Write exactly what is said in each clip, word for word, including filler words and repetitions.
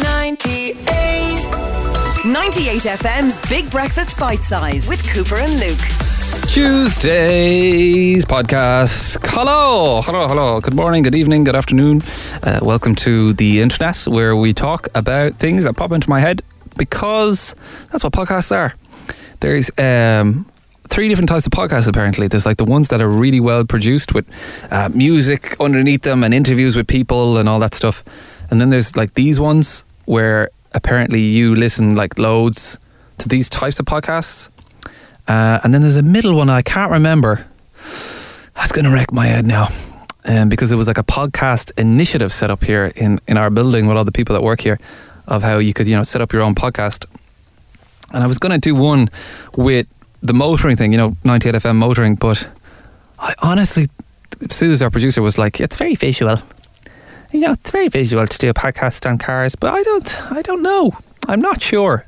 ninety-eight ninety-eight F M's Big Breakfast Bite Size with Cooper and Luke. Tuesday's podcast. Hello, hello, hello. Good morning, good evening, good afternoon. Uh, welcome to the internet, where we talk about things that pop into my head, because that's what podcasts are. There's um, three different types of podcasts, apparently. There's like the ones that are really well produced with uh, music underneath them and interviews with people and all that stuff. And then there's like these ones where apparently you listen like loads to these types of podcasts. Uh, and then there's a middle one I can't remember. That's going to wreck my head now. Um, because it was like a podcast initiative set up here in, in our building with all the people that work here, of how you could, you know, set up your own podcast. And I was going to do one with the motoring thing, you know, ninety-eight F M motoring, but I honestly, Suze, our producer, was like, it's very visual. You know, it's very visual to do a podcast on cars, but I don't, I don't know. I'm not sure.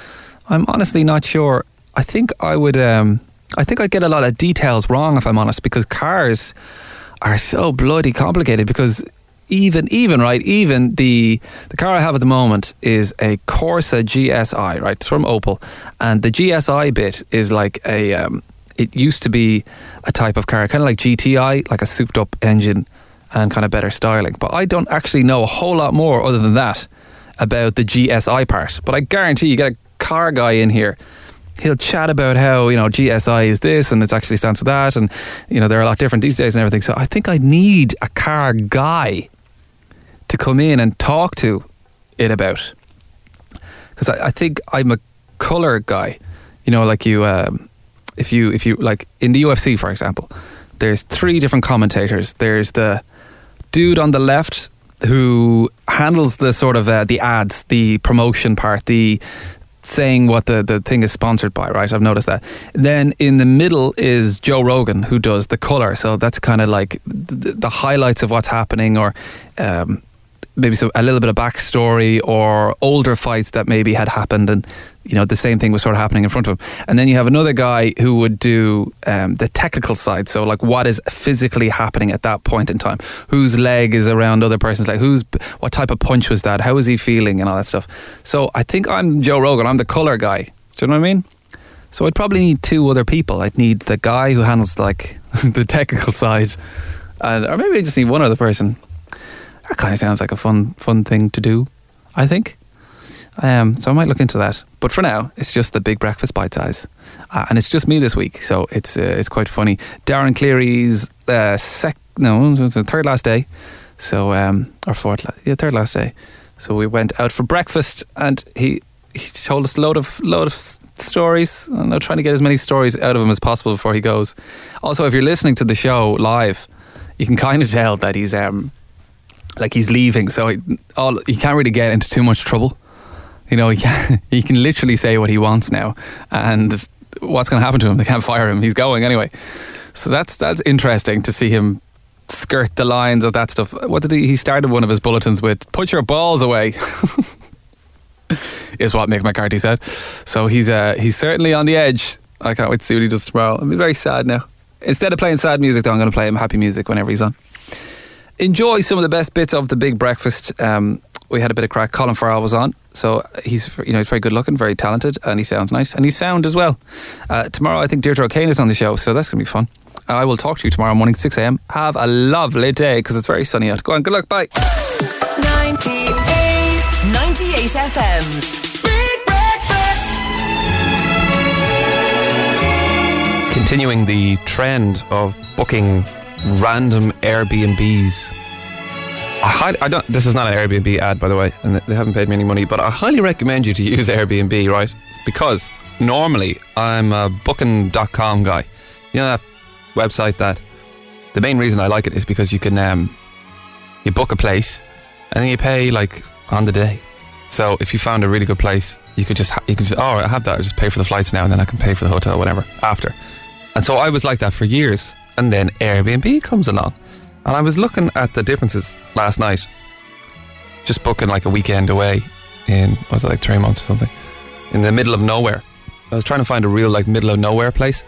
I'm honestly not sure. I think I would, um, I think I'd get a lot of details wrong, if I'm honest, because cars are so bloody complicated. Because even, even, right, even the, the car I have at the moment is a Corsa G S I, right? It's from Opel. And the G S I bit is like a, um, it used to be a type of car, kind of like G T I, like a souped up engine and kind of better styling. But I don't actually know a whole lot more other than that about the G S I part. But I guarantee you get a car guy in here, he'll chat about how, you know, G S I is this and it actually stands for that, and, you know, they're a lot different these days and everything. So I think I need a car guy to come in and talk to it about, because I, I think I'm a colour guy. You know, like you, um, if you, if you like in the U F C, for example, there's three different commentators. There's the dude on the left who handles the sort of uh, the ads, the promotion part, the saying what the, the thing is sponsored by, right? I've noticed that. Then in the middle is Joe Rogan, who does the colour. So that's kind of like the, the highlights of what's happening, or um, maybe some, a little bit of backstory, or older fights that maybe had happened, and, you know, the same thing was sort of happening in front of him. And then you have another guy who would do um, the technical side. So like what is physically happening at that point in time? Whose leg is around other person's leg? Who's, what type of punch was that? How is he feeling and all that stuff? So I think I'm Joe Rogan. I'm the colour guy. Do you know what I mean? So I'd probably need two other people. I'd need the guy who handles like the technical side, and, or maybe I just need one other person. That kind of sounds like a fun fun thing to do, I think. Um, so I might look into that. But for now, it's just the Big Breakfast Bite Size. Uh, and it's just me this week, so it's uh, it's quite funny. Darren Cleary's uh, sec no, third last day. So, um, or fourth, la- yeah, third last day. So we went out for breakfast, and he he told us a load of, load of stories. And I'm trying to get as many stories out of him as possible before he goes. Also, if you're listening to the show live, you can kind of tell that he's... um. Like he's leaving, so he, all, he can't really get into too much trouble. You know, he can, he can literally say what he wants now, and what's going to happen to him? They can't fire him. He's going anyway. So that's that's interesting to see him skirt the lines of that stuff. What did he? He started one of his bulletins with "Put your balls away," is what Mick McCarthy said. So he's uh, he's certainly on the edge. I can't wait to see what he does tomorrow. I'll be very sad now. Instead of playing sad music, though, I'm going to play him happy music whenever he's on. Enjoy some of the best bits of the Big Breakfast. Um, we had a bit of crack. Colin Farrell was on, so he's, you know, he's very good looking, very talented, and he sounds nice, and he's sound as well. Uh, tomorrow, I think Deirdre O'Kane is on the show, so that's going to be fun. I will talk to you tomorrow morning, six a.m. Have a lovely day, because it's very sunny out. Go on, good luck, bye. ninety-eight ninety-eight F M's Big Breakfast. Continuing the trend of booking random Airbnbs. I, highly, I don't. This is not an Airbnb ad, by the way, and they haven't paid me any money. But I highly recommend you to use Airbnb, right? Because normally I'm a booking dot com guy. You know that website that the main reason I like it is because you can um, you book a place and then you pay like on the day. So if you found a really good place, you could just ha- you could just oh I have that. I just pay for the flights now, and then I can pay for the hotel, whatever after. And so I was like that for years. And then Airbnb comes along, and I was looking at the differences last night, just booking like a weekend away in, what was it, like three months or something, in the middle of nowhere. I was trying to find a real like middle of nowhere place,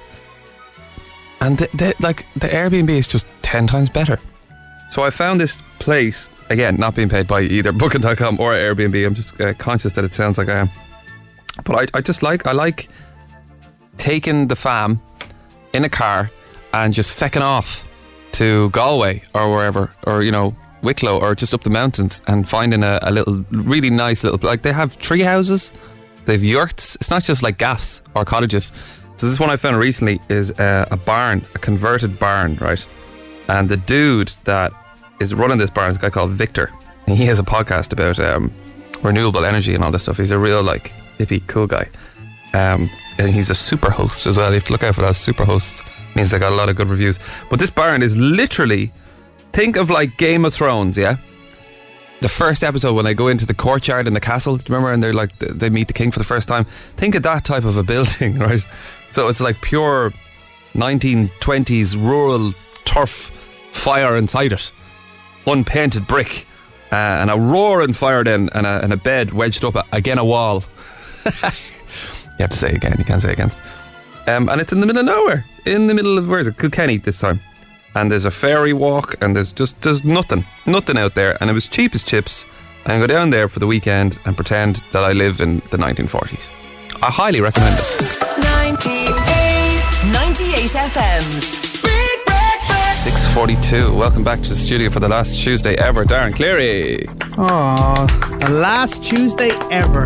and the, the, like the Airbnb is just ten times better. So I found this place again, not being paid by either booking dot com or Airbnb. I'm just uh, conscious that it sounds like I am. But I, I just like, I like taking the fam in a car and just fecking off to Galway or wherever, or, you know, Wicklow or just up the mountains and finding a, a little, really nice little, like they have tree houses, they have yurts. It's not just like gaffs or cottages. So this one I found recently is uh, a barn, a converted barn, right? And the dude that is running this barn is a guy called Victor. And he has a podcast about um, renewable energy and all this stuff. He's a real, like, hippie, cool guy. Um, and he's a super host as well. You have to look out for those super hosts. Means they got a lot of good reviews. But this barn is literally, think of like Game of Thrones, yeah? The first episode when they go into the courtyard in the castle, do you remember? And they're like, they meet the king for the first time. Think of that type of a building, right? So it's like pure nineteen twenties rural turf fire inside it. Unpainted brick. Uh, and a roaring fire then, and a, and a bed wedged up again a wall. You have to say again, you can't say against. Um, and it's in the middle of nowhere. In the middle of, where is it? Kilkenny this time. And there's a ferry walk, and there's just, there's nothing. Nothing out there. And it was cheap as chips. And I go down there for the weekend and pretend that I live in the nineteen forties. I highly recommend it. ninety-eight, ninety-eight F M's Big Breakfast. six forty-two. Welcome back to the studio for the last Tuesday ever. Darren Cleary. Oh, the last Tuesday ever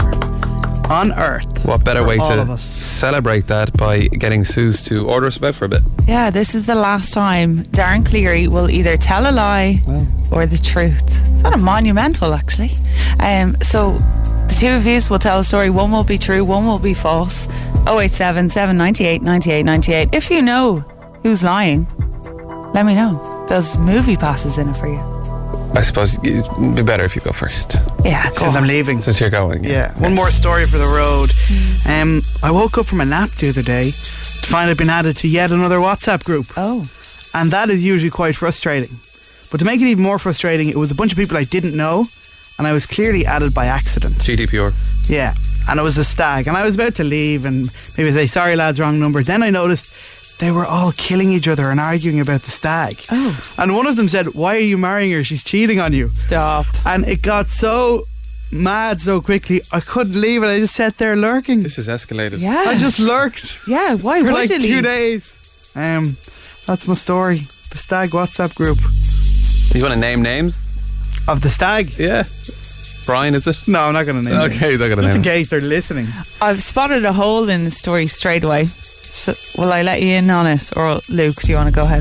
on Earth. What better for way all to of us. celebrate that by getting Suze to order us about for a bit? Yeah, this is the last time Darren Cleary will either tell a lie Well. or the truth. It's kind of monumental, actually. Um, so the two of you will tell a story. One will be true, one will be false. oh eight seven, seven nine eight, nine eight nine eight. If you know who's lying, let me know. There's movie passes in it for you. I suppose it'd be better if you go first. Yeah, go Since on. I'm leaving. Since you're going. Yeah, one more story for the road. Um, I woke up from a nap the other day to find I'd been added to yet another WhatsApp group. Oh. And that is usually quite frustrating. But to make it even more frustrating, it was a bunch of people I didn't know, and I was clearly added by accident. G D P R. Yeah, and it was a stag, and I was about to leave and maybe say, sorry lads, wrong number. Then I noticed they were all killing each other and arguing about the stag. Oh. And one of them said, why are you marrying her? She's cheating on you. Stop. And it got so mad so quickly, I couldn't leave it. I just sat there lurking. This has escalated. Yeah. I just lurked Yeah, why for would like you two leave? days. Um, that's my story. The stag WhatsApp group. You want to name names? Of the stag? Yeah. Brian, is it? No, I'm not going to name Okay, it. they're going to Just name in it. case they're listening. I've spotted a hole in the story straight away. So, will I let you in on it? Or Luke, do you want to go ahead?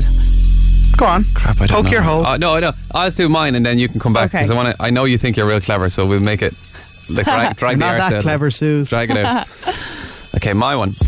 Go on. Crap, I don't Poke know. your hole. Uh, no, I know. I'll do mine and then you can come back Okay. because I want to. I know you think you're real clever, so we'll make it like drag, drag I'm the not arse out that of it. clever, Suze. Drag it out. Okay, my one.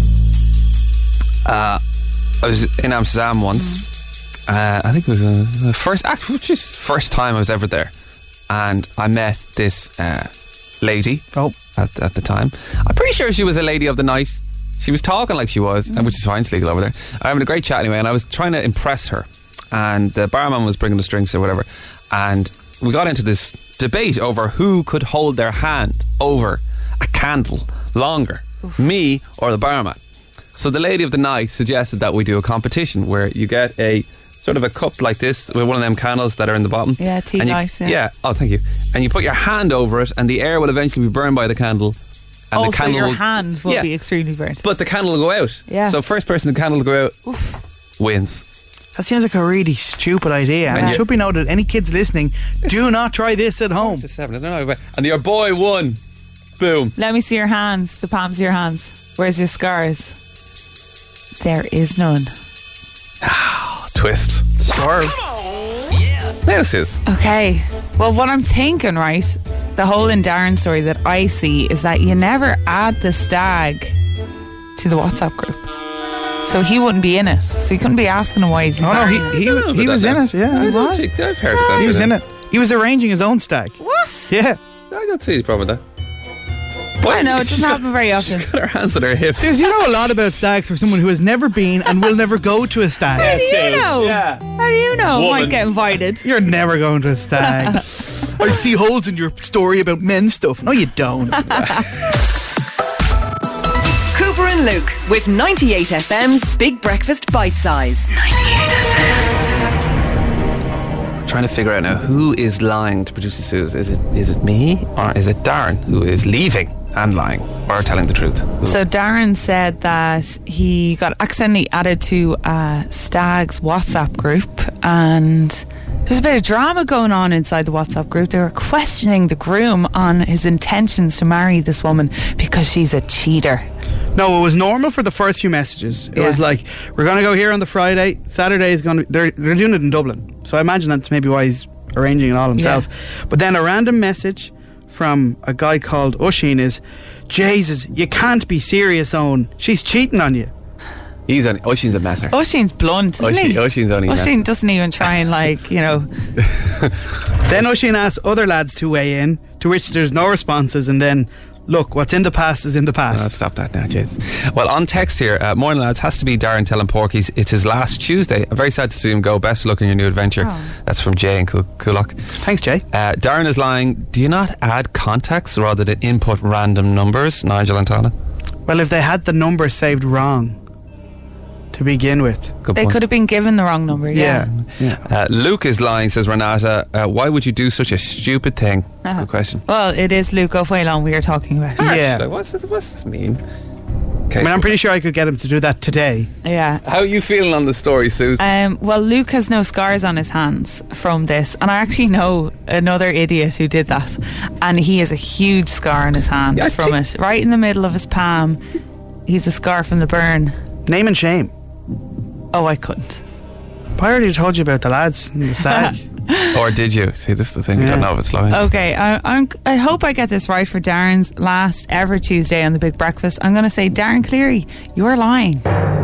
Uh, I was in Amsterdam once. Uh, I think it was uh, the first, actually, just first time I was ever there, and I met this uh, lady. Oh. At, at the time, I'm pretty sure she was a lady of the night. She was talking like she was, and which is fine, it's legal over there. I'm having a great chat anyway, and I was trying to impress her. And the barman was bringing us drinks or whatever, and we got into this debate over who could hold their hand over a candle longer, me or the barman. So the lady of the night suggested that we do a competition where you get a sort of a cup like this with one of them candles that are in the bottom. Yeah, tea And you- light, yeah. Yeah. Oh, thank you. And you put your hand over it, and the air will eventually be burned by the candle. And Also, the candle your will, hand will Yeah. be extremely burnt. But the candle will go out. Yeah. So first person the candle will go out wins. That seems like a really stupid idea. And And it you- should be noted, any kids listening, do not try this at home. It's a seven. I don't know. And your boy won. Boom. Let me see your hands, the palms of your hands. Where's your scars? There is none. Twist. Swerve. Now, Sis. Okay. Well, what I'm thinking, right, the whole in Darren story that I see is that you never add the stag to the WhatsApp group. So he wouldn't be in it. So you couldn't be asking him why he's Oh no, married. he, he, know he about was that in now. it, yeah. I don't was? think I've heard of that. He was but, in uh, it. He was arranging his own stag. What? Yeah. I don't see the problem with that. I know, it doesn't She's got- happen very often. She's got her hands on her hips. Suze, you know a lot about stags for someone who has never been and will never go to a stag. How do you know? Yeah. How do you know I Woman. might get invited? You're never going to a stag. I see holes in your story about men's stuff. No, you don't. Cooper and Luke with ninety-eight F M's Big Breakfast Bite Size. ninety-eight F M. trying to figure out now who is lying to producer Suze. Is it is it me or is it Darren who is leaving and lying or telling the truth? Who? So Darren said that he got accidentally added to a Stag's WhatsApp group, and there's a bit of drama going on inside the WhatsApp group. They were questioning the groom on his intentions to marry this woman because she's a cheater. No, it was normal for the first few messages. It Yeah. was like, we're going to go here on the Friday. Saturday is going to... They're, they're doing it in Dublin. So I imagine that's maybe why he's arranging it all himself. But then a random message from a guy called Oisín is, Jesus, you can't be serious, Owen. She's cheating on you. He's on. Oisín's a messer. Oisín's blunt, isn't Oisín, he? Oisín's only. Oisín doesn't even try and, like, you know... Then Oisín asks other lads to weigh in, to which there's no responses, and then... Look, what's in the past is in the past. Uh, stop that now, James. Well, on text here, uh, morning lads, has to be Darren telling Porky's it's his last Tuesday. I'm very sad to see him go. Best of luck in your new adventure. Oh. That's from Jay and Cool- Coolock. Thanks, Jay. Uh, Darren is lying. Do you not add contacts rather than input random numbers? Nigel and Tana. Well, if they had the number saved wrong to begin with. Good They point. could have been given the wrong number, yeah. Yeah. Uh, Luke is lying, says Renata. Uh, why would you do such a stupid thing? Uh-huh. Good question. Well, it is Luke O'Whalon we are talking about. Yeah. What's this, what's this mean? Okay, I mean, I'm so pretty sure I could get him to do that today. Yeah. how are you feeling on the story, Suze? Um, well, Luke has no scars on his hands from this, and I actually know another idiot who did that, and he has a huge scar on his hand Yeah, I from think- it, right in the middle of his palm. He's a scar from the burn. Name and shame. Oh, I couldn't. I already told you about the lads and the stag. Or did you? See, this is the thing. We Yeah. don't know if it's lying. Okay, I, I'm, I hope I get this right for Darren's last ever Tuesday on the Big Breakfast. I'm going to say, Darren Cleary, you're lying.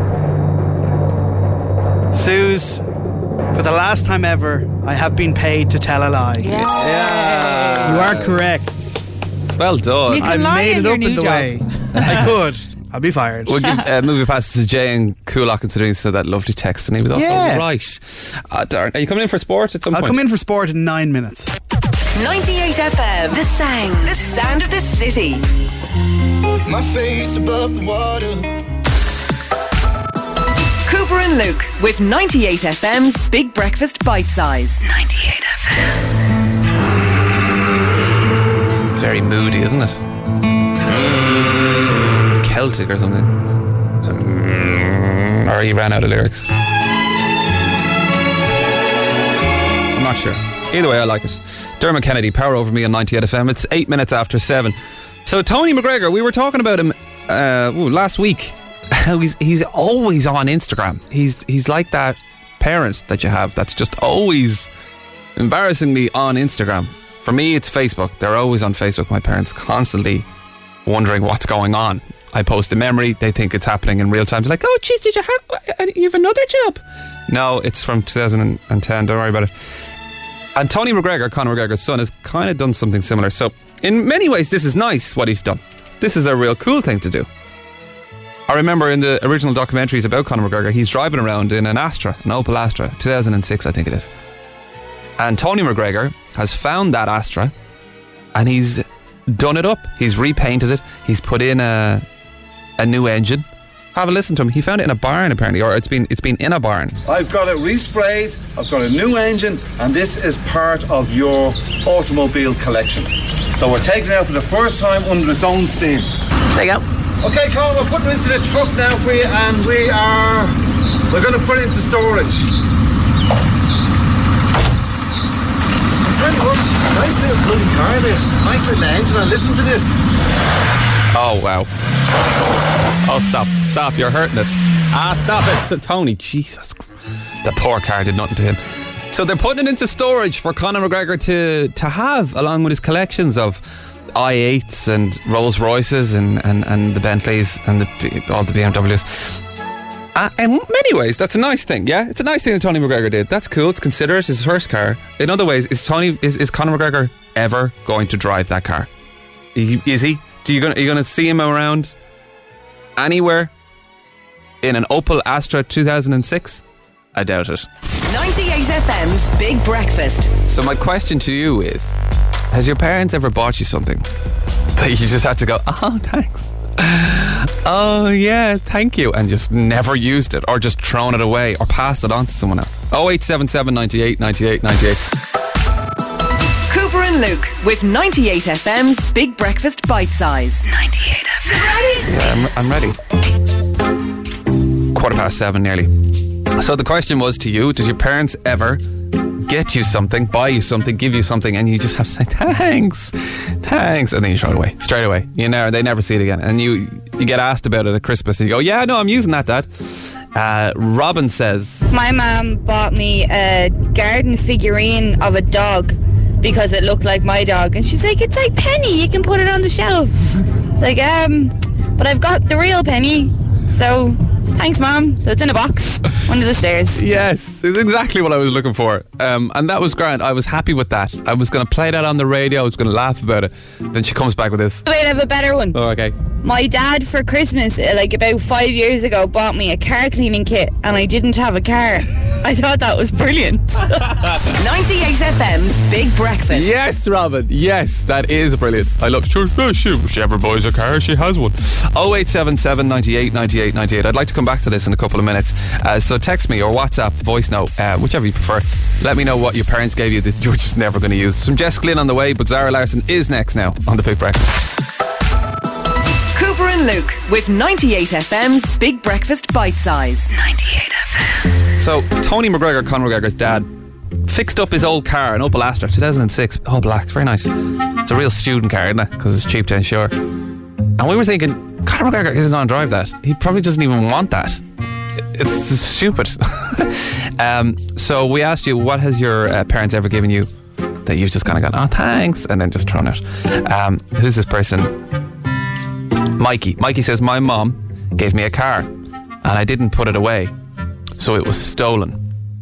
Suze, for the last time ever, I have been paid to tell a lie. Yeah. You are correct. Well done. You can I lie made in it your up new in the job. way. I could. I'll be fired. We'll give uh, movie passes to Jay and Coolock considering he said that lovely text, and he was also Yeah. right. Uh, Darren, are you coming in for sport at some I'll point? come in for sport in nine minutes. ninety-eight F M. The sound. The sound of the city. My face above the water. Cooper and Luke with ninety-eight F M's Big Breakfast Bite Size. ninety-eight F M. Very moody, isn't it? Celtic or something. Mm, or he ran out of lyrics. I'm not sure. Either way, I like it. Dermot Kennedy, Power Over Me on ninety-eight F M. It's eight minutes after seven. So Tony McGregor, we were talking about him uh, ooh, last week. How he's he's always on Instagram. He's he's like that parent that you have that's just always embarrassingly on Instagram. For me, it's Facebook. They're always on Facebook. My parents constantly wondering what's going on. I post a memory, they think it's happening in real time. They're like, oh jeez, did you have you have another job? No, it's from two thousand ten, don't worry about it. And Tony McGregor, Conor McGregor's son, has kind of done something similar. So in many ways this is nice what he's done. This is a real cool thing to do. I remember in the original documentaries about Conor McGregor, he's driving around in an Astra, an Opel Astra, two thousand six I think it is. And Tony McGregor has found that Astra and he's done it up. He's repainted it. He's put in a a new engine. Have a listen to him. He found it in a barn apparently, or it's been it's been in a barn. I've got it resprayed, I've got a new engine, and this is part of your automobile collection. So we're taking it out for the first time under its own steam. There you go. Okay, Colin, we're putting it into the truck now for you, and we are we're going to put it into storage. I'll tell you what, it's a nice little bloody car, this. Nice little engine, and listen to this. Oh wow. Oh stop, stop, you're hurting it. Ah, stop it. So, Tony, Jesus. The poor car did nothing to him. So they're putting it into storage for Conor McGregor to, to have, along with his collections of I eights and Rolls Royces and, and, and the Bentleys and the, all the B M Ws. Uh, in many ways, that's a nice thing, yeah? It's a nice thing that Tony McGregor did. That's cool, it's considerate, it's his first car. In other ways, is Tony is, is Conor McGregor ever going to drive that car? Is he? Do you gonna, are you going to see him around anywhere in an Opel Astra two thousand six? I doubt it. ninety-eight F M's Big Breakfast. So my question to you is, has your parents ever bought you something that you just had to go, oh, thanks? Oh yeah, thank you, and just never used it, or just thrown it away, or passed it on to someone else. Oh eight seven seven ninety-eight ninety-eight ninety-eight. Cooper and Luke with ninety-eight F M's Big Breakfast Bite Size. ninety-eight F M. Ready? Yeah, I'm, I'm ready. Quarter past seven, nearly. So the question was to you: did your parents ever get you something, buy you something, give you something, and you just have to say thanks, thanks, and then you throw it away straight away? You know, they never see it again, and you you get asked about it at Christmas, and you go, "Yeah, no, I'm using that, Dad." Uh, Robin says, my mum bought me a garden figurine of a dog because it looked like my dog, and she's like, "It's like Penny, you can put it on the shelf." It's like, um, but I've got the real Penny, so thanks, Mum. So it's in a box under the stairs. Yes, it's exactly what I was looking for. Um, and that was grand. I was happy with that. I was going to play that on the radio. I was going to laugh about it. Then she comes back with this. Wait, I have a better one. Oh, okay. My dad, for Christmas, uh, like about five years ago, bought me a car cleaning kit, and I didn't have a car. I thought that was brilliant. ninety-eight F M's Big Breakfast. Yes, Robin. Yes, that is brilliant. I love. Sure, no, she, if she ever buys a car, she has one. oh eight seven seven ninety-eight ninety-eight ninety-eight. I'd like to come back to this in a couple of minutes. Uh, so text me or WhatsApp, voice note, uh, whichever you prefer. Let me know what your parents gave you that you were just never going to use. Some Jess Glynn on the way, but Zara Larson is next now on the Big Breakfast. Cooper and Luke with ninety-eight F M's Big Breakfast Bite Size. ninety-eight F M. So Tony McGregor, Conor McGregor's dad, fixed up his old car, an Opel Astra, two thousand six, all black, very nice. It's a real student car, isn't it? Because it's cheap to insure. And we were thinking, Conor McGregor isn't going to drive that. He probably doesn't even want that. It's stupid. um, so we asked you, what has your uh, parents ever given you that you've just kind of gone, oh, thanks, and then just thrown it? Um, who's this person? Mikey. Mikey says, my mom gave me a car and I didn't put it away, so it was stolen.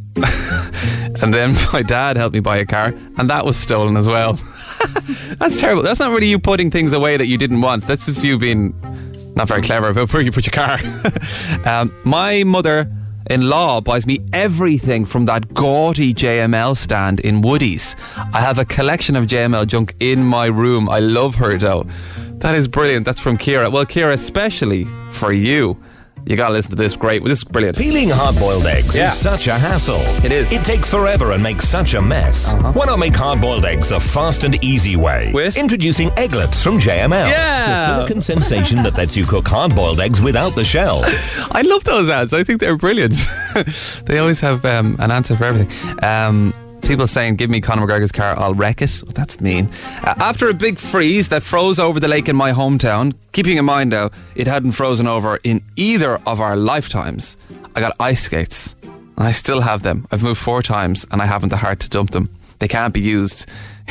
And then my dad helped me buy a car, and that was stolen as well. That's terrible. That's not really you putting things away that you didn't want. That's just you being not very clever about where you put your car. um, my mother-in-law buys me everything from that gaudy J M L stand in Woody's. I have a collection of J M L junk in my room. I love her though. That is brilliant. That's from Kira. Well, Kira, especially for you, you gotta listen to this. Great. This is brilliant. Peeling hard-boiled eggs Yeah. is such a hassle. It is. It takes forever and makes such a mess. Uh-huh. Why not make hard-boiled eggs a fast and easy way? With? Introducing Egglets from J M L. Yeah. The silicone sensation that lets you cook hard-boiled eggs without the shell. I love those ads. I think they're brilliant. They always have um, an answer for everything. Um, people saying, give me Conor McGregor's car, I'll wreck it. Well, that's mean. Uh, after a big freeze that froze over the lake in my hometown, keeping in mind now, it hadn't frozen over in either of our lifetimes, I got ice skates. And I still have them. I've moved four times and I haven't the heart to dump them. They can't be used.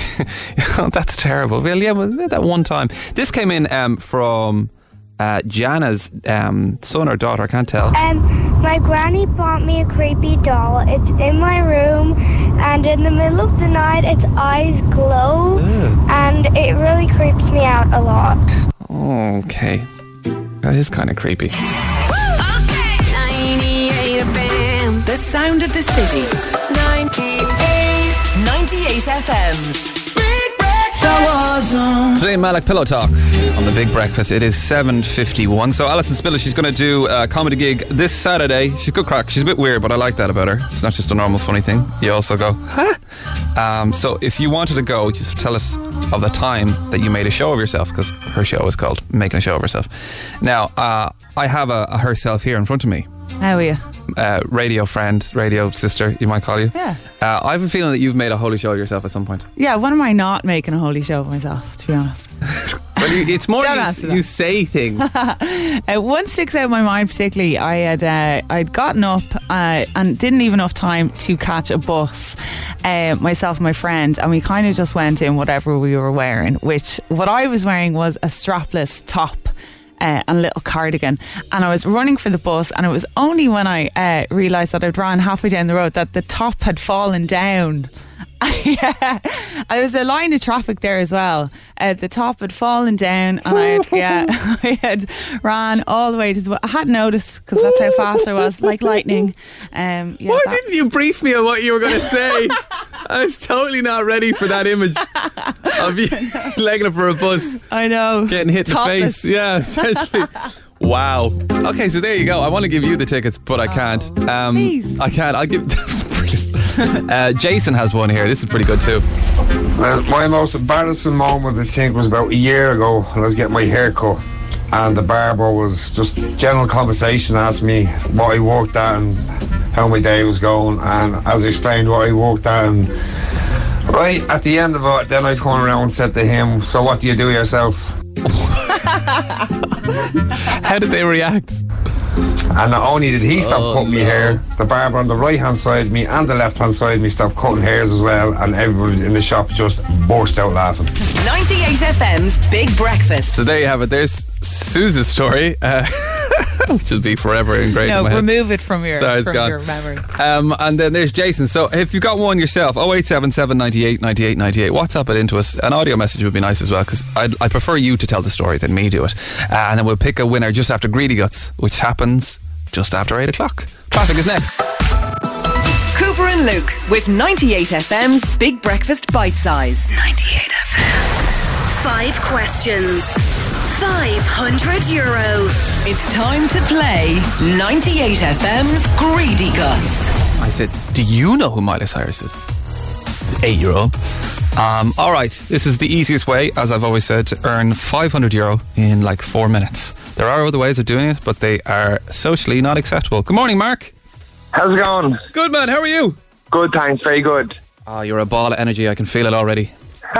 That's terrible. Well, yeah, well, that one time. This came in um, from uh, Jana's um, son or daughter, I can't tell. Um, my granny bought me a creepy doll. It's in my room, and in the middle of the night, its eyes glow, Ugh. and it really creeps me out a lot. Okay. That is kind of creepy. Okay. ninety-eight F M. The sound of the city. ninety-eight. ninety-eight F M's Big Breakfast. Zayn Malik Pillow Talk on the Big Breakfast. It is seven fifty-one. So Alison Spiller, she's going to do a comedy gig this Saturday. She's good crack. She's a bit weird, but I like that about her. It's not just a normal funny thing. You also go, huh? Um, so if you wanted to go, just tell us of the time that you made a show of yourself, because her show is called Making a Show of Herself. Now, uh, I have a, a herself here in front of me. How are you? Uh, radio friend, radio sister, you might call you. Yeah. Uh, I have a feeling that you've made a holy show of yourself at some point. Yeah, when am I not making a holy show of myself, to be honest? Well, you, it's more Don't you, answer that. you say things. Uh, one sticks out in my mind particularly. I had uh, I'd gotten up uh, and didn't even enough time to catch a bus, uh, myself and my friend, and we kind of just went in whatever we were wearing, which what I was wearing was a strapless top Uh, and a little cardigan, and I was running for the bus, and it was only when I uh, realised that I'd ran halfway down the road that the top had fallen down. Yeah, there was a line of traffic there as well. Uh, the top had fallen down, and I had, yeah, I had ran all the way to the. I hadn't noticed because that's how fast I was, like lightning. Um, yeah, Why that- didn't you brief me on what you were going to say? I was totally not ready for that image of you legging it for a bus. I know. Getting hit Topless. in the face. Yeah, essentially. Wow. Okay, so there you go. I want to give you the tickets, but I can't. Um, Please. I can't. I'll give. That was brilliant. Uh, Jason has one here. This is pretty good too. Well, my most embarrassing moment, I think, was about a year ago when I was getting my hair cut. And the barber was just general conversation, asked me what I worked at and how my day was going. And as I explained what I worked at, and right at the end of it, then I turned around and said to him, so what do you do yourself? How did they react? And not only did he stop Oh, cutting me no. hair, the barber on the right hand side of me and the left hand side of me stopped cutting hairs as well, and everybody in the shop just burst out laughing. ninety-eight F M's Big Breakfast. So there you have it. There's Suze's story, uh, which will be forever engraved No, in my head. remove it from your, Sorry, it's from gone. your memory. Um, and then there's Jason. So if you've got one yourself, oh eight seven seven, nine eight, nine eight, nine eight, WhatsApp it into us. An audio message would be nice as well, because I'd, I prefer you to tell the story than me do it. Uh, and then we'll pick a winner just after Greedy Guts, which happens just after eight o'clock. Traffic is next. Cooper and Luke with ninety-eight F M's Big Breakfast Bite Size. ninety-eight F M. Five questions. five hundred euro. It's time to play ninety-eight F M's Greedy Guts. I said, do you know who Miley Cyrus is? Eight-year-old. Um, all right, this is the easiest way, as I've always said, to earn five hundred euro in like four minutes. There are other ways of doing it, but they are socially not acceptable. Good morning, Mark. How's it going? Good, man. How are you? Good, thanks. Very good. Oh, you're a ball of energy. I can feel it already.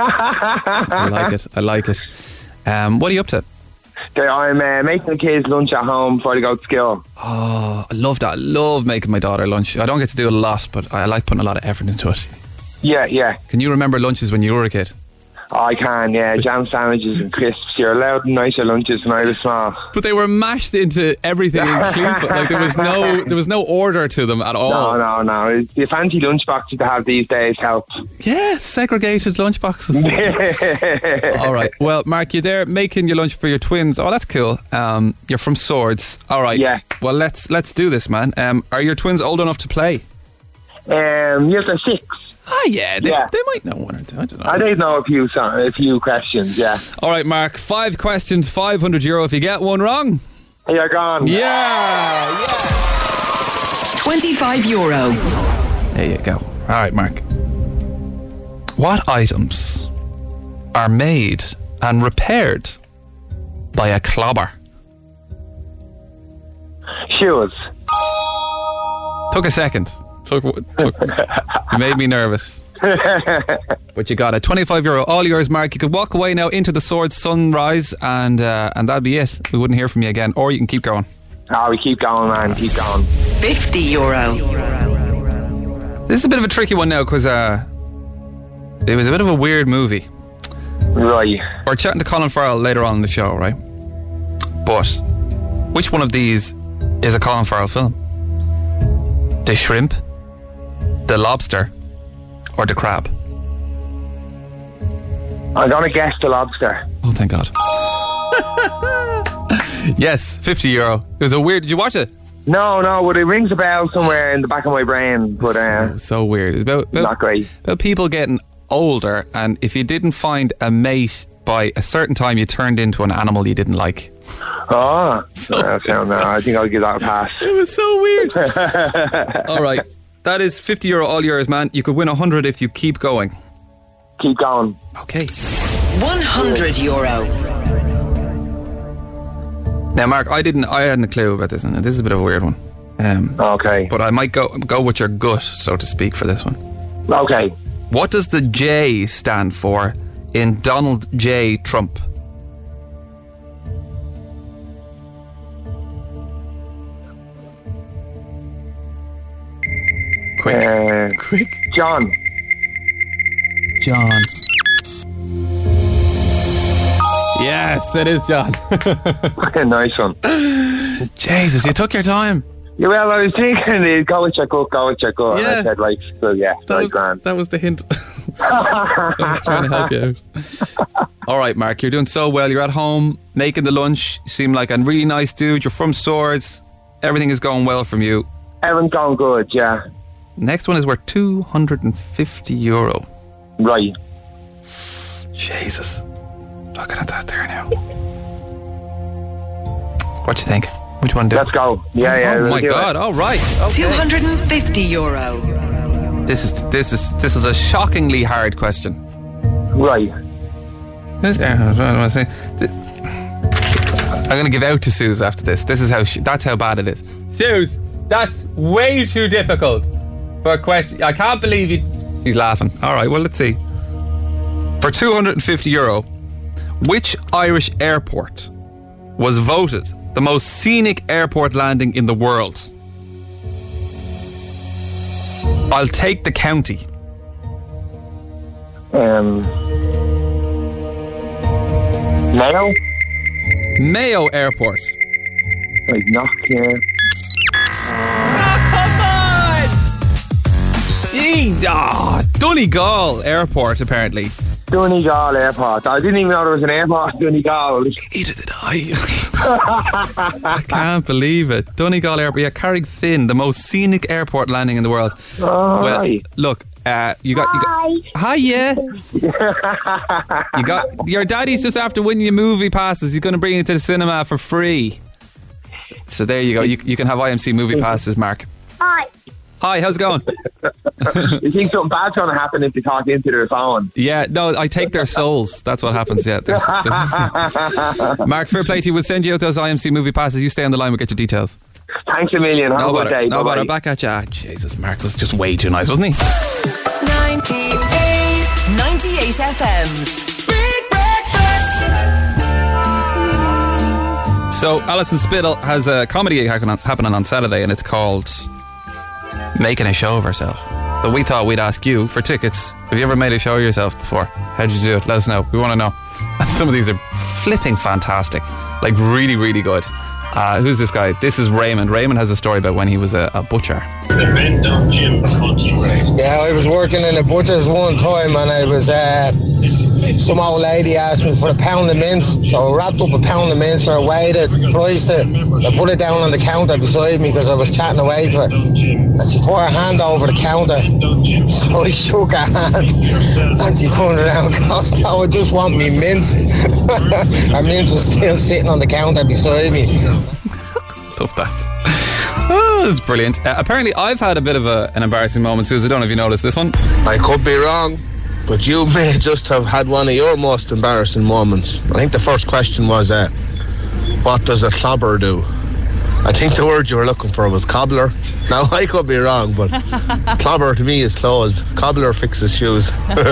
I like it. I like it. Um, what are you up to? Okay, I'm uh, making the kids lunch at home before they go to school. Oh, I love that. I love making my daughter lunch. I don't get to do it a lot, but I like putting a lot of effort into it. Yeah, yeah. Can you remember lunches when you were a kid? Oh, I can, yeah. Jam sandwiches and crisps. You're allowed nicer lunches when I was small. But they were mashed into everything in clean food. Like there was no, there was no order to them at all. No, no, no. The fancy lunchboxes they have these days help. Yeah, segregated lunchboxes. All right. Well, Mark, you're there making your lunch for your twins. Oh, that's cool. Um, you're from Swords. All right. Yeah. Well, let's let's do this, man. Um, are your twins old enough to play? Um, yes, they're six. Oh yeah, they, yeah. they might know one or two. I don't know. I did know a few, so- a few questions. Yeah. All right, Mark. Five questions, five hundred euro. If you get one wrong, you're gone. Yeah. Yeah. twenty-five euro. There you go. All right, Mark. What items are made and repaired by a clobber? Shoes. Took a second. Took, took you made me nervous. But you got it. twenty-five euro, all yours, Mark. You could walk away now into the Swords sunrise, and uh, and that'd be it. We wouldn't hear from you again, or you can keep going. Oh, we keep going, man. Keep going. fifty euro. This is a bit of a tricky one now, because uh, it was a bit of a weird movie. Right. We're chatting to Colin Farrell later on in the show, right? But which one of these is a Colin Farrell film? The shrimp, the lobster, or the crab? I'm gonna guess the lobster. Oh, thank God. Yes, fifty euro. It was a weird. Did you watch it? No, no, but it rings a bell somewhere in the back of my brain. But uh, so, so weird. It's about, about not great. About people getting older, and if you didn't find a mate by a certain time, you turned into an animal you didn't like. Oh, so, uh, so, no, I think I'll give that a pass. It was so weird. All right, that is fifty euro, all yours, man. You could win a hundred if you keep going. Keep going. Okay. one hundred euro. Now, Mark, I didn't. I hadn't a clue about this, and this is a bit of a weird one. Um, okay. But I might go go with your gut, so to speak, for this one. Okay. What does the J stand for in Donald J. Trump? Quick. Uh, Quick. John. John. Yes, it is John. Nice one. Jesus, you took your time. Yeah, well, I was thinking, go with your gut, go with your gut. Yeah. And I said, right, so yeah, That right, was, grand. that was the hint. I was trying to help you out. All right, Mark, you're doing so well. You're at home making the lunch. You seem like a really nice dude. You're from Swords. Everything is going well from you. Everything's going good, yeah. Next one is worth two hundred fifty euro. Right. Jesus. Looking at that there now. What do you think? What do you want to do? Let's go. Yeah, yeah. Oh we'll my do God! it. All right. Okay. two hundred fifty euro. This is this is this is a shockingly hard question. Right. This, uh, what do I say? Th- I'm going to give out to Suze after this. This is how she, that's how bad it is. Suze, that's way too difficult for a question. I can't believe you. He's laughing. All right. Well, let's see. For two hundred fifty euro, which Irish airport was voted the most scenic airport landing in the world? I'll take the county. Um, Mayo? Mayo Airport. Like, knock, yeah. Ah, Donegal Airport, apparently. Donegal Airport. I didn't even know there was an airport, Donegal. Neither did I. I can't believe it. Donegal Airport. Yeah, Carrickfinn, the most scenic airport landing in the world. Oh, well, right. look, uh, you got, you got. Hi, yeah. You got. Your daddy's just after winning you movie passes. He's going to bring you to the cinema for free. So there you go. You, you can have I M C movie passes, Mark. Hi. Hi, how's it going? You think something bad's going to happen if they talk into their phone? Yeah, no, I take their souls. That's what happens, yeah. There's, there's Mark, fair play to you. We'll send you out those I M C movie passes. You stay on the line, we'll get your details. Thanks a million. Have no a good bother, day. No Bye-bye. bother. Back at you. Ah, Jesus, Mark was just way too nice, wasn't he? ninety-eight, ninety-eight F M's Big Breakfast. So, Alison Spittle has a comedy gig happening on Saturday, and it's called Making a Show of Herself. So we thought we'd ask you for tickets. Have you ever made a show of yourself before? How did you do it? Let us know. We want to know. And some of these are flipping fantastic. Like really, really good. Uh, who's this guy? This is Raymond. Raymond has a story about when he was a, a butcher. The bend on Jim's hunting race. Yeah, I was working in a butcher's one time and I was, uh, some old lady asked me for a pound of mince, so I wrapped up a pound of mince for her, weighed it, priced it, I put it down on the counter beside me because I was chatting away to her, and she put her hand over the counter, so I shook her hand, and she turned around and goes, no, I just want me mince. Her mince was still sitting on the counter beside me. Love that. Oh, that's brilliant. Uh, apparently, I've had a bit of a, an embarrassing moment, Suze. I don't know if you noticed this one. I could be wrong, but you may just have had one of your most embarrassing moments. I think the first question was, uh, what does a clobber do? I think the word you were looking for was cobbler. Now, I could be wrong, but clobber to me is clothes. Cobbler fixes shoes.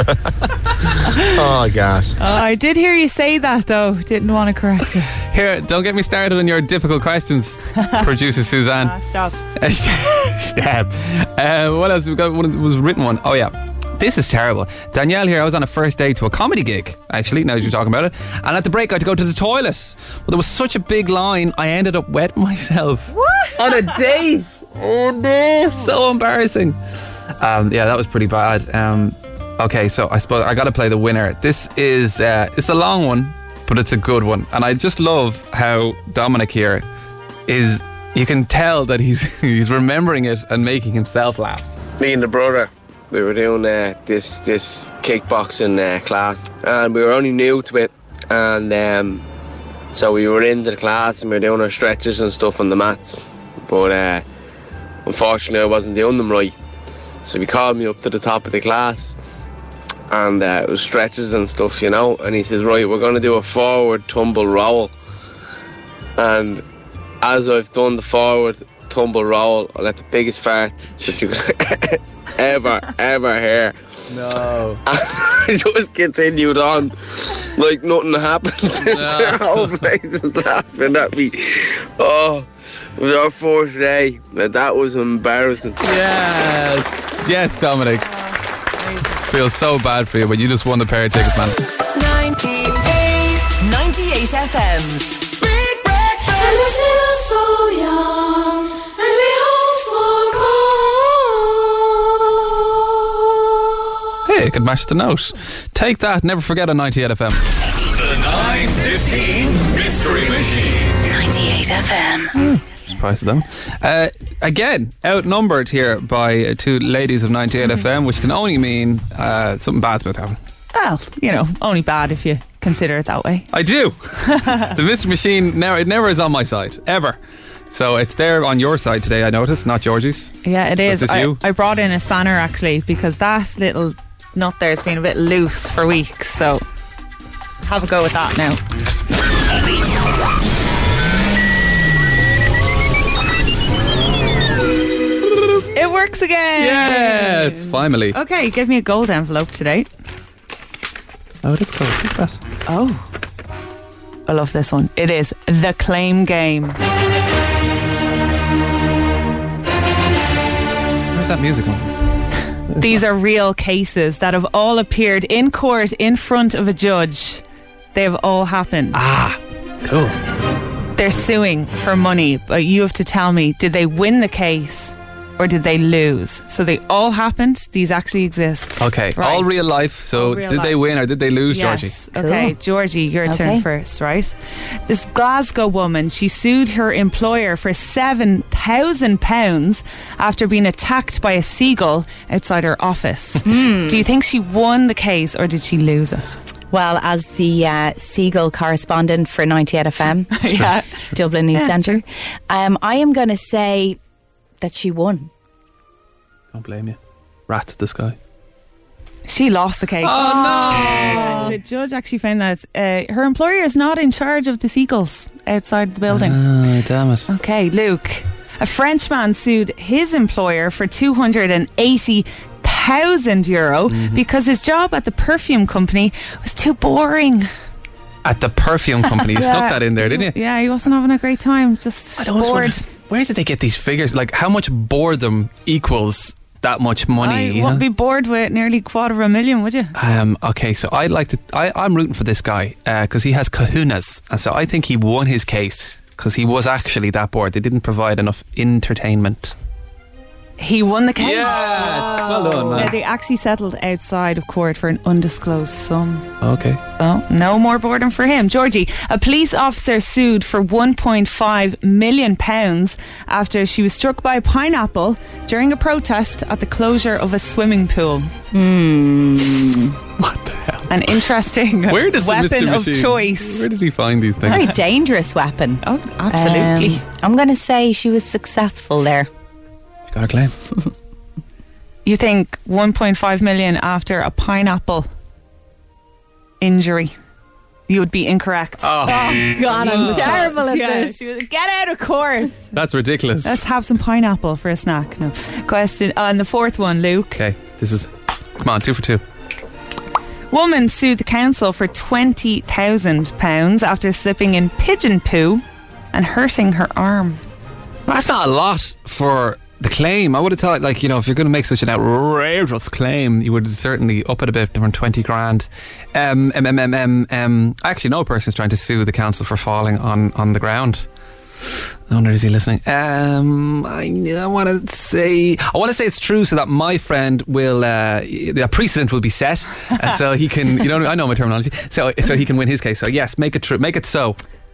Oh, gas. Oh, I did hear you say that, though. Didn't want to correct you. Here, don't get me started on your difficult questions, producer Suzanne. Ah, stop. Stop. Uh, what else? We got one. It was a written one. Oh, yeah. This is terrible. Danielle here, I was on a first date to a comedy gig, actually, now that you're talking about it. And at the break, I had to go to the toilet. Well, there was such a big line, I ended up wetting myself. What? On a date. Oh, no. So embarrassing. Um, yeah, that was pretty bad. Um, okay, so I suppose I got to play the winner. This is, uh, it's a long one, but it's a good one. And I just love how Dominic here is, you can tell that he's he's remembering it and making himself laugh. Me and the brother, we were doing uh, this this kickboxing uh, class, and we were only new to it, and um, so we were into the class and we were doing our stretches and stuff on the mats, but uh, unfortunately I wasn't doing them right, so he called me up to the top of the class, and uh, it was stretches and stuff, you know, and he says, right, we're going to do a forward tumble roll, and as I've done the forward tumble roll, I let the biggest fart that you could ever, ever hear. No. And I just continued on like nothing happened. No. The whole place was laughing at me. Oh, it was our first day. That was embarrassing. Yes. Yes, Dominic. Feels so bad for you, but you just won the pair of tickets, man. ninety-eight, ninety-eight F M's Big Breakfast. So young, and we hope for more. Hey, it could match the note. Take that, never forget on ninety-eight F M. The nine fifteen Mystery Machine. ninety-eight F M Surprised at them. Uh, again, outnumbered here by uh, two ladies of ninety-eight F M, which can only mean uh, something bad's about to happen. Well, you know, only bad if you consider it that way. I do. The Mystery Machine, never, it never is on my side, ever. So it's there on your side today, I noticed, not Georgie's. Yeah, it is. Is this I, you? I brought in a spanner actually because that little nut there has been a bit loose for weeks. So have a go with that now. It works again. Yes, finally. Okay, give me a gold envelope today. Oh, that's cool. What's that? Oh, I love this one. It is The Claim Game. Where's that music on? These are real cases that have all appeared in court in front of a judge. They have all happened. Ah, cool. They're suing for money, but you have to tell me, did they win the case or did they lose? So they all happened. These actually exist. Okay, Right. all real life. So All real did they life. win or did they lose, Yes. Georgie? Okay, Cool. Georgie, your Okay. turn first, right? This Glasgow woman, she sued her employer for seven thousand pounds after being attacked by a seagull outside her office. Hmm. Do you think she won the case or did she lose it? Well, as the uh, Seagull correspondent for ninety-eight F M, Yeah. Dublin East Yeah, Centre, um, I am going to say that she won. Don't blame you. Rat the sky. She lost the case. Oh, no! The judge actually found that uh, her employer is not in charge of the seagulls outside the building. Ah, damn it. Okay, Luke. A Frenchman sued his employer for two hundred eighty thousand euro Mm-hmm. because his job at the perfume company was too boring. At the perfume company. You Yeah. snuck that in there, didn't you? Yeah, he wasn't having a great time. Just I don't bored. wanna- Where did they get these figures? Like, how much boredom equals that much money? I you wouldn't know? be bored with nearly a quarter of a million, would you? Um, okay, so I like to. I, I'm rooting for this guy because he has kahunas, and so I think he won his case because he was actually that bored. They didn't provide enough entertainment. He won the case. Yes, well done, man. Yeah, they actually settled outside of court for an undisclosed sum. Okay. So, no more boredom for him. Georgie, a police officer sued for one point five million pounds after she was struck by a pineapple during a protest at the closure of a swimming pool. What the hell? An interesting Where does the weapon Mystery of Machine- choice. Where does he find these things? Very dangerous weapon. Oh, absolutely. Um, I'm going to say she was successful there. Got a claim. You think one point five million after a pineapple injury? You would be incorrect. Oh, God, I'm terrible at Yeah, this. she was, get out of court. that's ridiculous. Let's have some pineapple for a snack. No. Question on the fourth one, Luke. Okay, this is. Come on, two for two. Woman sued the council for twenty thousand pounds after slipping in pigeon poo and hurting her arm. That's not a lot for the claim. I would have thought, like, you know, if you're going to make such an outrageous claim, you would certainly up it a bit, around twenty grand. Um, um, um, um, um, um, I actually know a person who's trying to sue the council for falling on, on the ground. I wonder, is he listening? Um, I, I want to say, I want to say it's true, so that my friend will, uh, the precedent will be set, and so he can, you know, I know my terminology, so so he can win his case. So yes, make it true, make it so.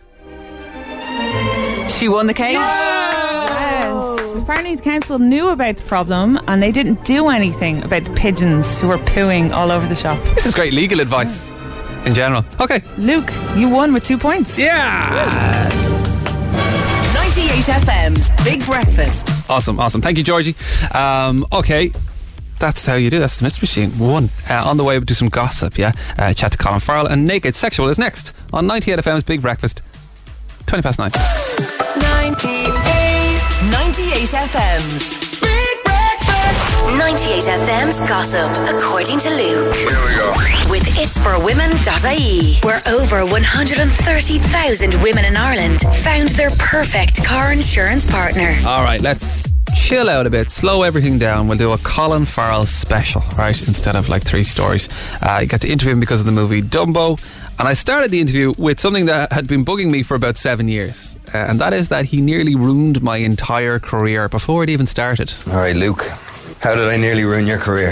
She won the case. Yes. Apparently the council knew about the problem and they didn't do anything about the pigeons who were pooing all over the shop. This is great legal advice in general. Okay, Luke, you won with two points. yeah. ninety-eight F M's Big Breakfast. Awesome, awesome. Thank you, Georgie. Um, okay, that's how you do. That's the Mystery Machine. One. Uh, on the way, we'll do some gossip, yeah? Uh, chat to Colin Farrell. And Naked Sexual is next on ninety-eight F M's Big Breakfast. twenty past nine. ninety-eight. ninety-eight F M's Big Breakfast. ninety-eight F M's Gossip, according to Luke. Here we go. With its for women dot I E, where over one hundred thirty thousand women in Ireland found their perfect car insurance partner. All right, let's chill out a bit, slow everything down. We'll do a Colin Farrell special, right? Instead of like three stories. Uh, I got to interview him because of the movie Dumbo. And I started the interview with something that had been bugging me for about seven years. Uh, and that is that he nearly ruined my entire career before it even started. All right, Luke, how did I nearly ruin your career?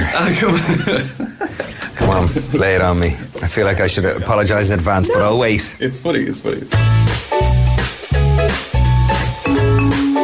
Come on, lay it on me. I feel like I should apologise in advance, but I'll wait. It's funny, it's funny.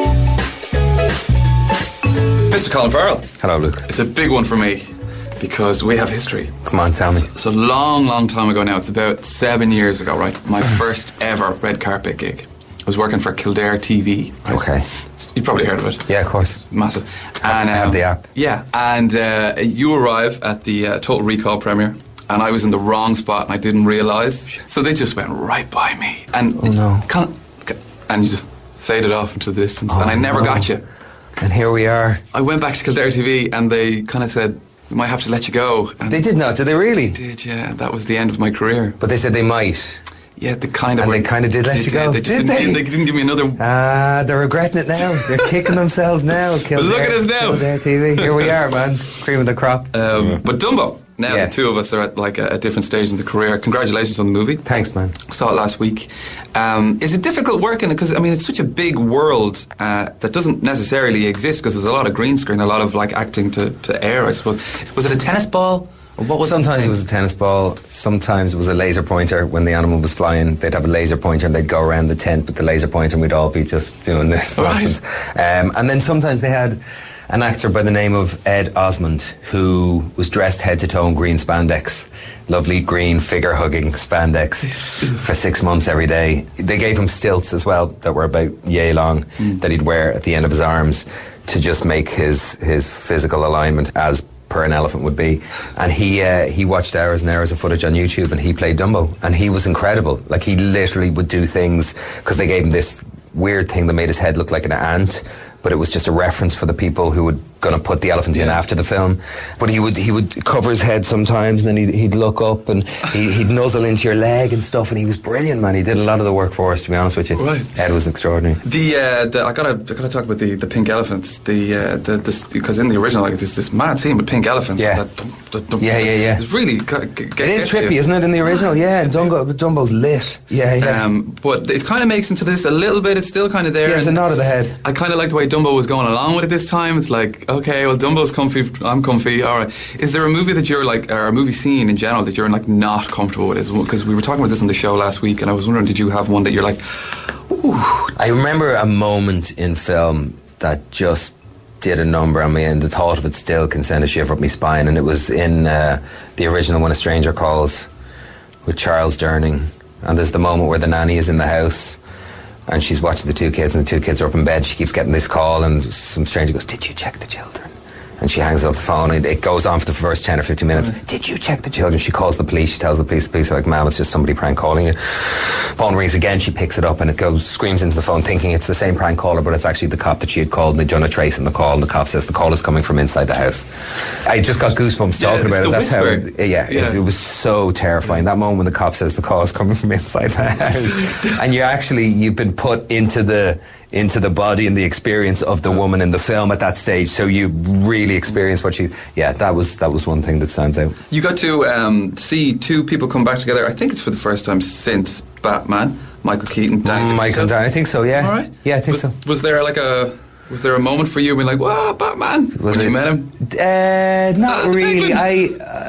Mister Colin Farrell. Hello, Luke. It's a big one for me because we have history. Come on, tell me. It's a long, long time ago now. It's about seven years ago, right? My first ever red carpet gig. I was working for Kildare T V. Right? Okay. You've probably heard of it. Yeah, of course. Massive. And I have um, the app. Yeah, and uh, you arrive at the uh, Total Recall premiere, and I was in the wrong spot, and I didn't realise. So they just went right by me, and oh, no. kind of, and you just faded off into the distance, oh, and I never no. got you. And here we are. I went back to Kildare T V, and they kind of said, "We might have to let you go." And they did not, did they really? They did, yeah. That was the end of my career. But they said they might. Yeah, they kind of and were, they kind of did let they you did, go. They, just did didn't, they? Give, they didn't give me another. Ah, uh, they're regretting it now. They're kicking themselves now. But look at us now. Kildare T V. Here we are, man. Cream of the crop. Um, yeah. But Dumbo. Now yes. the two of us are at like a, a different stage in the career. Congratulations on the movie. Thanks, man. Saw it last week. Um, is it difficult working? Because I mean, it's such a big world uh, that doesn't necessarily exist. Because there's a lot of green screen, a lot of like acting to, to air. I suppose. Was it a tennis ball? Or what was Sometimes it was a tennis ball. Sometimes it was a laser pointer. When the animal was flying, they'd have a laser pointer and they'd go around the tent with the laser pointer, and we'd all be just doing this right. nonsense. Um, and then sometimes they had an actor by the name of Ed Osmond, who was dressed head to toe in green spandex, lovely green figure hugging spandex for six months every day. They gave him stilts as well that were about yay long mm. that he'd wear at the end of his arms to just make his his physical alignment as per an elephant would be. And he uh, he watched hours and hours of footage on YouTube, and he played Dumbo, and he was incredible. Like, he literally would do things because they gave him this weird thing that made his head look like an ant, but it was just a reference for the people who were going to put the elephant yeah. in after the film. But he would he would cover his head sometimes, and then he'd, he'd look up and he, he'd nuzzle into your leg and stuff, and he was brilliant, man. He did a lot of the work for us, to be honest with you. Right. Ed was extraordinary. The, uh, the I gotta I gotta talk about the, the pink elephants. The uh, the because in the original, like, there's this mad scene with pink elephants. Yeah. That, dum, dum, dum, yeah, yeah, yeah. It's really g- g- it is trippy, isn't it? In the original, yeah. Dumbo, Dumbo's lit. Yeah, yeah. Um, but it kind of makes into this a little bit. It's still kind of there. Yeah, it's a nod of the head. I kind of like the way Dumbo was going along with it this time. It's like, okay, well, Dumbo's comfy, I'm comfy, all right. Is there a movie that you're like, or a movie scene in general that you're like not comfortable with? Because we were talking about this on the show last week, and I was wondering, did you have one that you're like, ooh? I remember a moment in film that just did a number on me, and the thought of it still can send a shiver up my spine, and it was in uh, the original When a Stranger Calls with Charles Durning, and there's the moment where the nanny is in the house and she's watching the two kids, and the two kids are up in bed. She keeps getting this call, and some stranger goes, "Did you check the children?" And she hangs up the phone, and it goes on for the first ten or fifteen minutes. Right. "Did you check the children?" She calls the police. She tells the police. The police are like, "Ma'am, it's just somebody prank calling you." Phone rings again. She picks it up, and it goes, screams into the phone, thinking it's the same prank caller, but it's actually the cop that she had called, and they'd done a trace in the call, and the cop says the call is coming from inside the house. I just got goosebumps talking yeah, about it. That's whisper. how. It, yeah, yeah. It, it was so terrifying. That moment when the cop says the call is coming from inside the house, and you actually you've been put into the. into the body and the experience of the woman in the film at that stage, so you really experience what she. Yeah, that was that was one thing that stands out. You got to um, see two people come back together. I think it's for the first time since Batman. Michael Keaton, Danny mm, Michael Danny, I think so. Yeah. All right. Yeah, I think was, so. Was there like a was there a moment for you being like, "Wow, Batman"? Was when it, you met him? Uh, not uh, really. I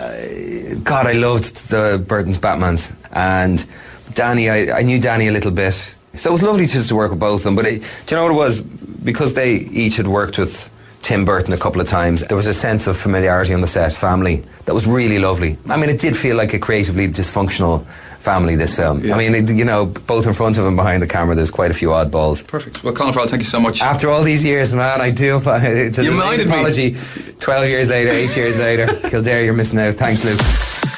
uh, God, I loved the Burton's Batmans, and Danny. I, I knew Danny a little bit. So it was lovely just to work with both of them. But it, do you know what it was? Because they each had worked with Tim Burton a couple of times, there was a sense of familiarity on the set, family, that was really lovely. I mean, it did feel like a creatively dysfunctional family, this film. Yeah. I mean, it, you know, both in front of and behind the camera, there's quite a few oddballs. Perfect. Well, Colin Farrell, thank you so much. After all these years, man, I do. It's a you minded apology. Me. Twelve years later, eight years later, Kildare, you're missing out. Thanks, Luke.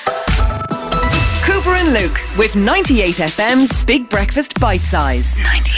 Cooper and Luke with ninety-eight F M's Big Breakfast Bite Size. ninety